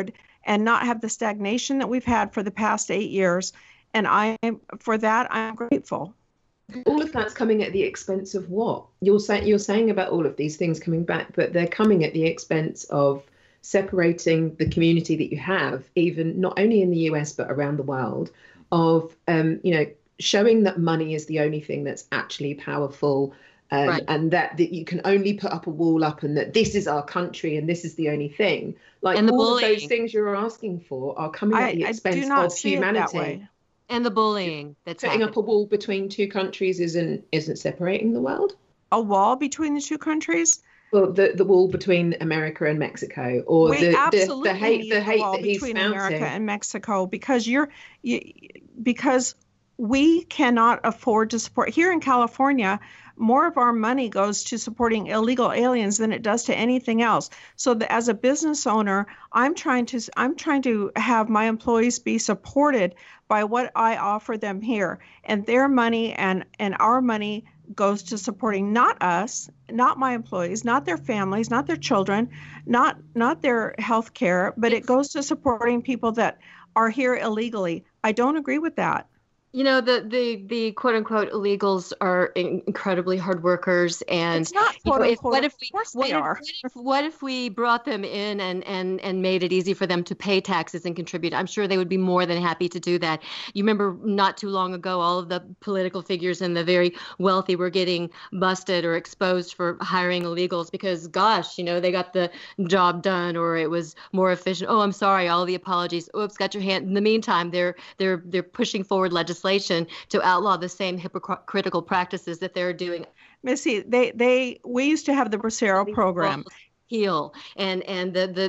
and not have the stagnation that we've had for the past 8 years. And for that, I'm grateful. All of that's coming at the expense of what? You're saying about all of these things coming back, but they're coming at the expense of separating the community that you have, even not only in the US, but around the world, of, showing that money is the only thing that's actually powerful, right. And that you can only put up a wall up, and that this is our country and this is the only thing. Like all of those things you're asking for are coming at the expense of humanity. And the bullying that's putting up a wall between two countries isn't separating the world. A wall between the two countries? Well, the wall between America and Mexico, or the hate that he's between spouting. America and Mexico, because because we cannot afford to support here in California. More of our money goes to supporting illegal aliens than it does to anything else. So as a business owner, I'm trying to have my employees be supported by what I offer them here, and their money and our money goes to supporting not us, not my employees, not their families, not their children, not their health care, but it goes to supporting people that are here illegally. I don't agree with that. You know, the quote unquote illegals are incredibly hard workers, and it's not quote unquote. Of course they are. What if we brought them in and made it easy for them to pay taxes and contribute? I'm sure they would be more than happy to do that. You remember not too long ago, all of the political figures and the very wealthy were getting busted or exposed for hiring illegals because, gosh, they got the job done, or it was more efficient. Oh, I'm sorry, all the apologies. Oops, got your hand. In the meantime, they're pushing forward legislation to outlaw the same hypocritical practices that they're doing. Missy, we used to have the Bracero program. Heal and the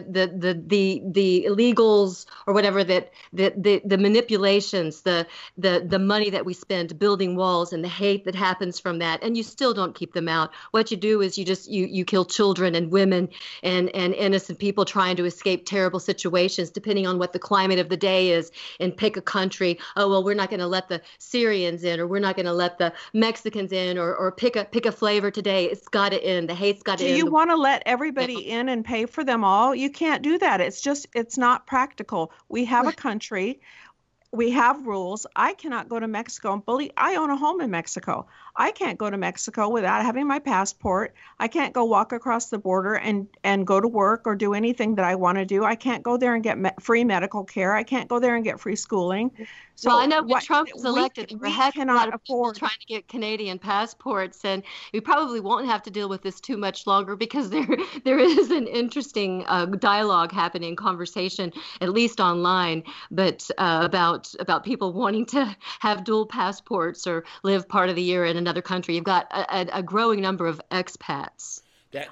illegals or whatever, that the manipulations, the money that we spend building walls and the hate that happens from that, and you still don't keep them out. What you do is you kill children and women and innocent people trying to escape terrible situations, depending on what the climate of the day is, and pick a country. Oh, well, we're not going to let the Syrians in, or we're not going to let the Mexicans in, or pick a flavor today. It's got to end. The hate's got to end. Do you want to let everybody in and pay for them all? You can't do that. It's not practical. We have a country. We have rules. I cannot go to Mexico and bully. I own a home in Mexico. I can't go to Mexico without having my passport. I can't go walk across the border and go to work or do anything that I want to do. I can't go there and get free medical care. I can't go there and get free schooling. So well, I know when Trump was elected, there were a lot of people trying to get Canadian passports, and we probably won't have to deal with this too much longer, because there is an interesting dialogue happening, conversation, at least online, but about people wanting to have dual passports or live part of the year in another country. You've got a growing number of expats. That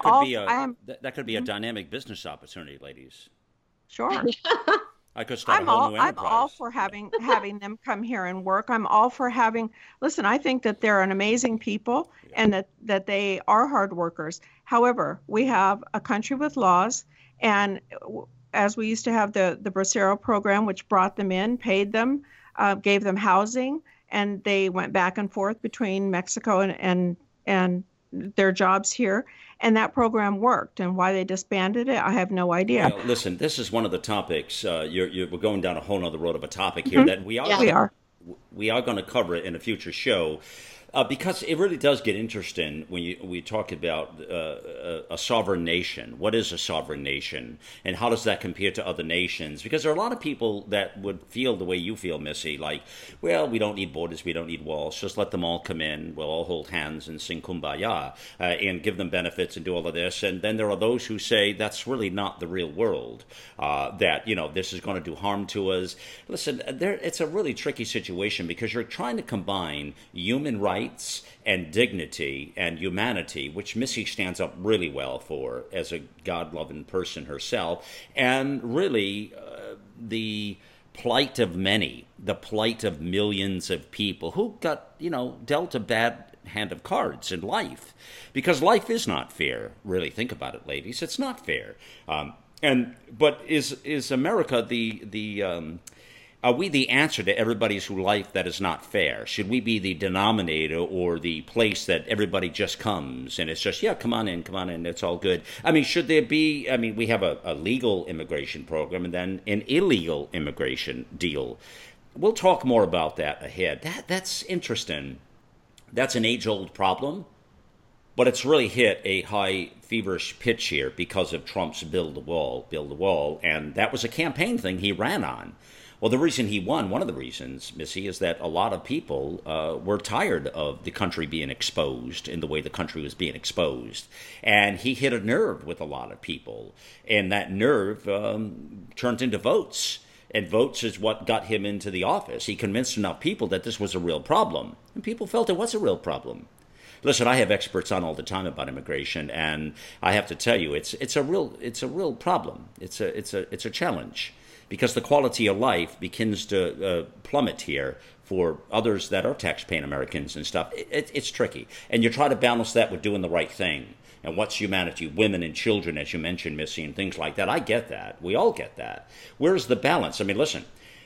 could be a dynamic business opportunity, ladies. Sure. I could start a whole new enterprise. I'm all for having them come here and work. I'm all for listen, I think that they're an amazing people, and that they are hard workers. However, we have a country with laws, and as we used to have the Bracero program, which brought them in, paid them, gave them housing, and they went back and forth between Mexico and their jobs here, and that program worked. And why they disbanded it, I have no idea. Well, listen, this is one of the topics. We're going down a whole other road of a topic here that we are going to cover it in a future show. Because it really does get interesting when we talk about a sovereign nation. What is a sovereign nation, and how does that compare to other nations? Because there are a lot of people that would feel the way you feel, Missy, like, well, we don't need borders, we don't need walls, just let them all come in, we'll all hold hands and sing Kumbaya, and give them benefits and do all of this. And then there are those who say that's really not the real world, that, this is going to do harm to us. Listen, it's a really tricky situation, because you're trying to combine human rights and dignity and humanity, which Missy stands up really well for as a God-loving person herself, and really the plight of many, the plight of millions of people who got, dealt a bad hand of cards in life, because life is not fair. Really think about it, ladies. It's not fair. But is America the Are we the answer to everybody's life that is not fair? Should we be the denominator or the place that everybody just comes and it's just, yeah, come on in, it's all good? I mean, should there be, I mean, we have a legal immigration program and then an illegal immigration deal. We'll talk more about that ahead. That's interesting. That's an age-old problem, but it's really hit a high feverish pitch here because of Trump's build the wall, and that was a campaign thing he ran on. Well, the reason he won, one of the reasons, Missy, is that a lot of people were tired of the country being exposed in the way the country was being exposed. And he hit a nerve with a lot of people. And that nerve turned into votes. And votes is what got him into the office. He convinced enough people that this was a real problem. And people felt it was a real problem. Listen, I have experts on all the time about immigration, and I have to tell you, it's a real problem. It's a challenge. Because the quality of life begins to plummet here for others that are tax-paying Americans and stuff. It's tricky. And you try to balance that with doing the right thing. And what's humanity? Women and children, as you mentioned, Missy, and things like that. I get that. We all get that. Where's the balance? I mean, listen,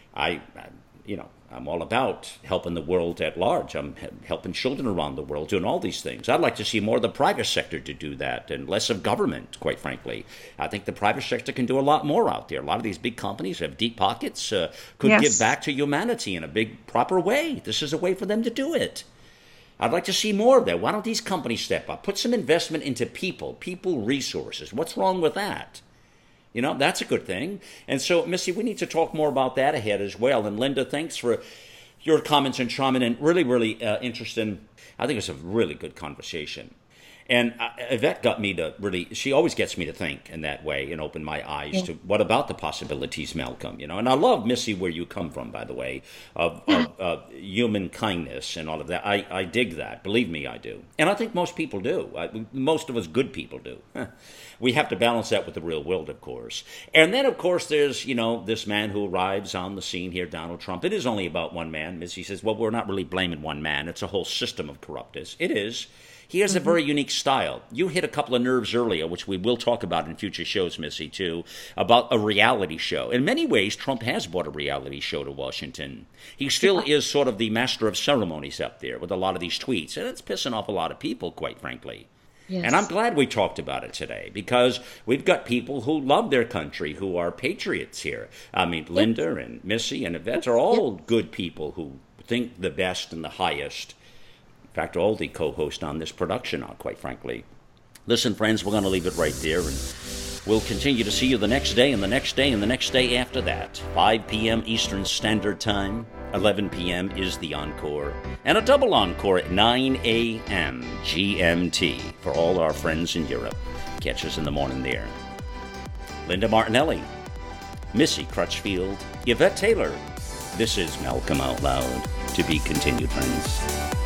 I'm all about helping the world at large. I'm helping children around the world, doing all these things. I'd like to see more of the private sector to do that and less of government, quite frankly. I think the private sector can do a lot more out there. A lot of these big companies have deep pockets, could give back to humanity in a big, proper way. This is a way for them to do it. I'd like to see more of that. Why don't these companies step up? Put some investment into people resources. What's wrong with that? You know, that's a good thing. And so, Missy, we need to talk more about that ahead as well. And Linda, thanks for your comments and chiming in. Really, really interesting. I think it's a really good conversation. And Yvette got me to really, she always gets me to think in that way and open my eyes to what about the possibilities, Malcolm, you know. And I love, Missy, where you come from, by the way, of human kindness and all of that. I dig that. Believe me, I do. And I think most people do. Most of us good people do. We have to balance that with the real world, of course. And then, of course, there's, you know, this man who arrives on the scene here, Donald Trump. It is only about one man. Missy says, well, we're not really blaming one man. It's a whole system of corruptness. It is. He has a very unique style. You hit a couple of nerves earlier, which we will talk about in future shows, Missy, too, about a reality show. In many ways, Trump has brought a reality show to Washington. He still is sort of the master of ceremonies up there with a lot of these tweets, and it's pissing off a lot of people, quite frankly. Yes. And I'm glad we talked about it today because we've got people who love their country, who are patriots here. I mean, Linda and Missy and Yvette are all good people who think the best and the highest. In fact, all the co-hosts on this production are, quite frankly. Listen, friends, we're going to leave it right there, and we'll continue to see you the next day and the next day and the next day after that. 5 p.m. Eastern Standard Time, 11 p.m. is the encore, and a double encore at 9 a.m. GMT for all our friends in Europe. Catch us in the morning there. Linda Martinelli, Missy Crutchfield, Yvette Taylor. This is Malcolm Out Loud. To be continued, friends.